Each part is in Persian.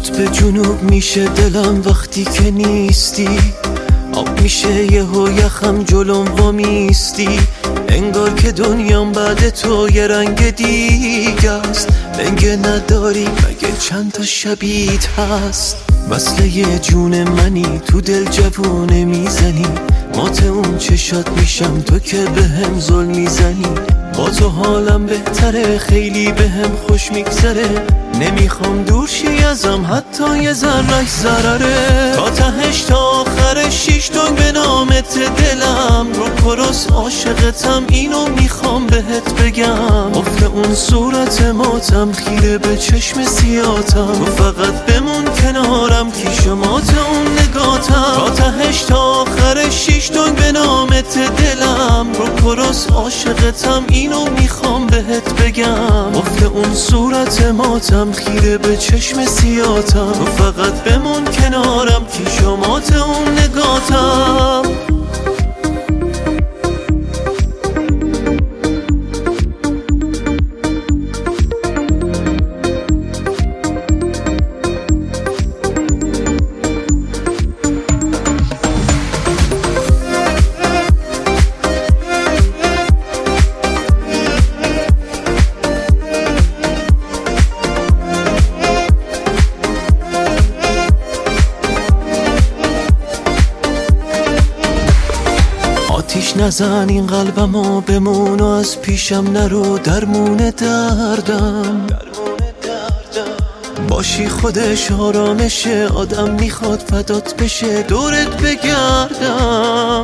قطب جنوب میشه دلم وقتی که نیستی، آب میشه یهو یخم جلوم وامیستی. انگار که دنیام بعد تو یه رنگ دیگه است، لنگه نداری مگه چند تا شبیت هست. مثل یه جون منی تو دل جوونه میزنی، مات اون چشات میشم تو که بهم ظلم میزنی. با تو حالم بهتره، خیلی بهم خوش میگذره، نمیخوام دور شی ازم حتی یه ذره‌اش ضرره. تا تهش تا آخرش 6 تنگ به نامت دلم، رو کرس عاشقتم اینو میخوام بهت بگم. افت اون صورت ماتم خیره به چشم سیاتم، تو فقط بمون کنارم کیش مات اون نگاتم. تا تهش تا آخرش 6 تنگ به نامت دلم، رو کرس عاشقتم اینو میخوام بهت بگم. افت اون صورت ماتم خیره به چشم سیاتم، تو فقط بمون کنارم کیش مات اون نگاتم. آتیش نزن این قلبمو بمون و از پیشم نرو، درمون دردم باشی خودش آرامشه، آدم میخواد فدات بشه دورت بگردم.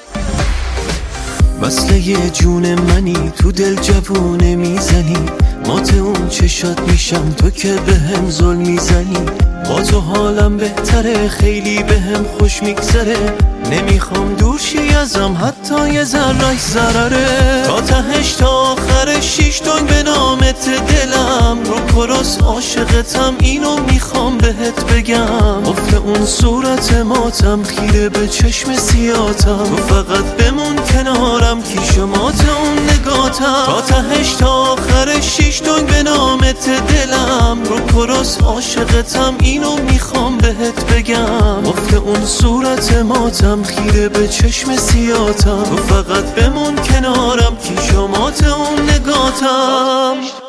مثل یه جون منی تو دل جوونه میزنی، مات اون چشات میشم تو که بهم ظلم میزنی. با تو حالم بهتره، خیلی بهم خوش میگذره، نمیخوام دور شی ازم حتی یه ذره‌اش ضرره. تا تهش تا آخرش 6 تنگ به نامت دلم، رو کرس عاشقتم اینو میخوام بهت بگم. افت اون صورت ماتم خیره به چشم سیاتم، تو فقط بمون کنارم کیش مات اون نگاتم. تا تهش تا آخرش 6 تنگ به نامت دلم، رو کرس عاشقتم اینو میخوام بهت بگم. افت اون صورت ماتم خیره به چشم سیاتم، تو فقط بمون کنارم کیش مات اون نگاتم.